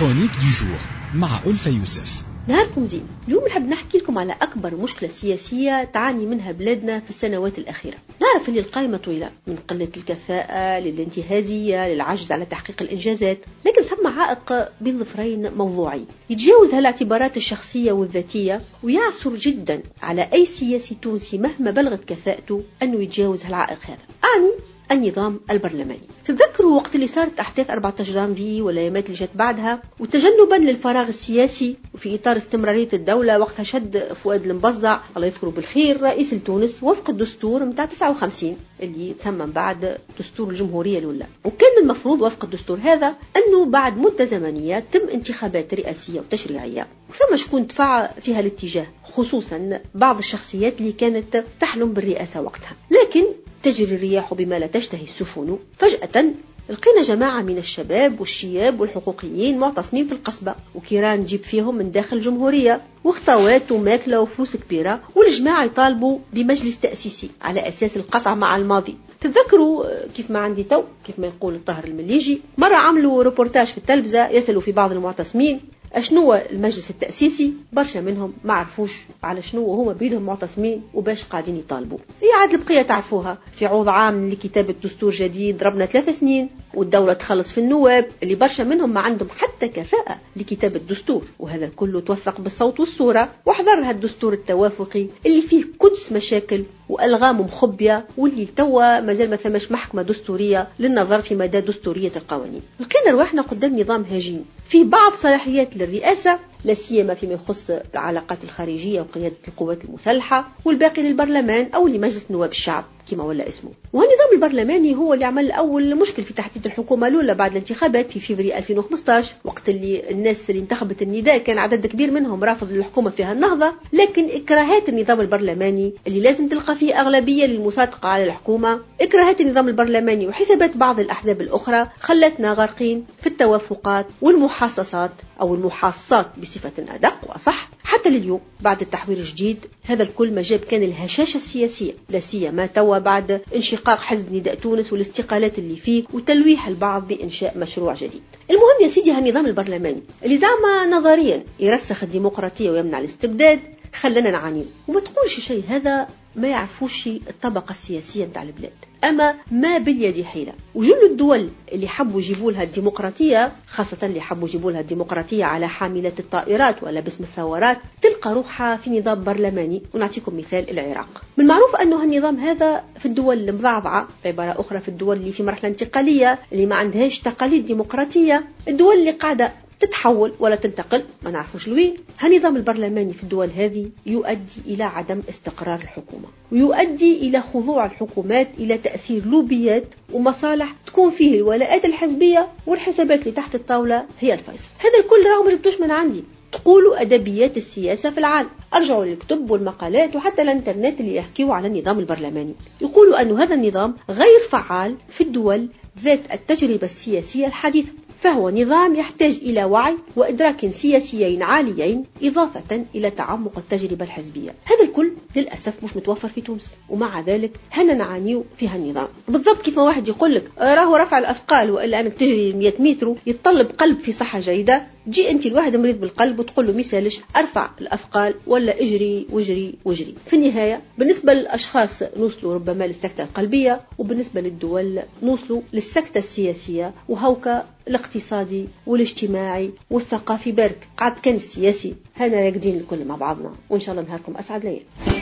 كرونيك دو جور مع ألفة يوسف. نهاركم زين. اليوم نحب نحكي لكم على أكبر مشكلة سياسية تعاني منها بلادنا في السنوات الأخيرة. نعرف اللي القائمة طويلة، من قلة الكفاءة للانتهازية للعجز على تحقيق الإنجازات، لكن ثم عائق بين ظفرين موضوعي يتجاوز هالاعتبارات الشخصية والذاتية، ويعصر جدا على أي سياسي تونسي مهما بلغت كفاءته أنه يتجاوز هالعائق هذا. أعني النظام البرلماني. تتذكروا وقت اللي صارت أحداث 14 جانفي والأيامات اللي جت بعدها، وتجنبا للفراغ السياسي وفي إطار استمرارية الدولة، وقتها شد فؤاد المبزع الله يذكره بالخير رئيس لتونس وفق الدستور متاع 59 اللي تسمى بعد دستور الجمهورية الأولى. وكان المفروض وفق الدستور هذا أنه بعد مدة زمنية تم انتخابات رئاسية وتشريعية، وثم شكون دفع فيها الاتجاه، خصوصا بعض الشخصيات اللي كانت تحلم بالرئاسة وقتها. لكن تجري الرياح بما لا تشتهي السفن، فجأة لقينا جماعة من الشباب والشياب والحقوقيين معتصمين في القصبة، وكيران نجيب فيهم من داخل الجمهورية، واختوات وماكلة وفلوس كبيرة، والجماعة يطالبوا بمجلس تأسيسي على أساس القطع مع الماضي. تتذكروا كيف ما عندي تو، كيف ما يقول الطاهر المليجي، مرة عملوا ريبورتاج في التلفزة يسألوا في بعض المعتصمين اشنو المجلس التأسيسي، برشا منهم ما عرفوش على شنو وهما بيدهم معتصمين وباش قاعدين يطالبوا. هي عاد البقية تعرفوها، في عوض عام لكتابة دستور جديد ضربنا 3 سنين، والدولة تخلص في النواب اللي برشا منهم ما عندهم حتى كفاءة لكتابة الدستور، وهذا الكل توثق بالصوت والصورة، وحضرها الدستور التوافقي اللي فيه كدس مشاكل وألغام مخبية، واللي توا مازال ما ثمش محكمة دستورية للنظر في مدى دستورية القوانين. لقينا رواحنا قدام نظام هجين في بعض صلاحيات للرئاسة، لا سيما فيما يخص العلاقات الخارجية وقيادة القوات المسلحة، والباقي للبرلمان أو لمجلس نواب الشعب كما ولا اسمه. والنظام البرلماني هو اللي عمل أول مشكل في تحديد الحكومة الأولى بعد الانتخابات في فبراير 2015، وقت اللي الناس اللي انتخبت النداء كان عدد كبير منهم رافض للحكومة فيها النهضة، لكن إكراهات النظام البرلماني اللي لازم تلقى فيه أغلبية للمصادقة على الحكومة، إكراهات النظام البرلماني وحسابات بعض الأحزاب الأخرى خلتنا غارقين في التوافقات والمحاصصات أو المحاصات بصفة أدق وأصح حتى لليوم بعد التحوير الجديد. هذا الكل ما جاب كان الهشاشة السياسية، لا سيما توا بعد انشقاق حزب نداء تونس والاستقالات اللي فيه وتلويح البعض بإنشاء مشروع جديد. المهم يا سيدي، هالنظام البرلماني اللي زعما نظريا يرسخ الديمقراطية ويمنع الاستبداد خلنا نعانيه، وما تقولش شيء هذا ما يعرفوش الطبقة السياسية متاع البلاد. أما ما باليد حيلة، وجل الدول اللي حبوا يجيبوا لها الديمقراطية، خاصة اللي حبوا يجيبوا لها الديمقراطية على حاملة الطائرات ولا باسم الثورات، تلقى روحها في نظام برلماني. ونعطيكم مثال العراق. من المعروف أنه النظام هذا في الدول المضعضعة، بعبارة أخرى في الدول اللي في مرحلة انتقالية اللي ما عندهاش تقاليد ديمقراطية، الدول اللي قاعدة تتحول ولا تنتقل ما نعرفوش لوين، هالنظام البرلماني في الدول هذه يؤدي إلى عدم استقرار الحكومة، ويؤدي إلى خضوع الحكومات إلى تأثير لوبيات ومصالح تكون فيه الولاءات الحزبية، والحسابات اللي تحت الطاولة هي الفيصل. هذا الكل راهو ما جبتوش من عندي، تقولوا أدبيات السياسة في العالم، أرجعوا للكتب والمقالات وحتى الانترنت اللي يحكيوا على النظام البرلماني، يقولوا أن هذا النظام غير فعال في الدول ذات التجربة السياسية الحديثة، فهو نظام يحتاج إلى وعي وإدراك سياسيين عاليين إضافة إلى تعمق التجربة الحزبية. هذا الكل للأسف مش متوفر في تونس، ومع ذلك هنا نعانيو في هالنظام. بالضبط كيف ما واحد يقول لك راهو رفع الأثقال وإلا أنك تجري 100 متر يتطلب قلب في صحة جيدة، جي أنت الواحد مريض بالقلب وتقول له مثالش أرفع الأثقال ولا اجري وجري وجري. في النهاية بالنسبة للأشخاص نوصلوا ربما للسكتة القلبية، وبالنسبة للدول نوصلوا للسكتة السياسية، وهوكا الاقتصادي والاجتماعي والثقافي برك قعد كان السياسي. هنا راقدين الكل مع بعضنا، وإن شاء الله نهاركم أسعد ليالي.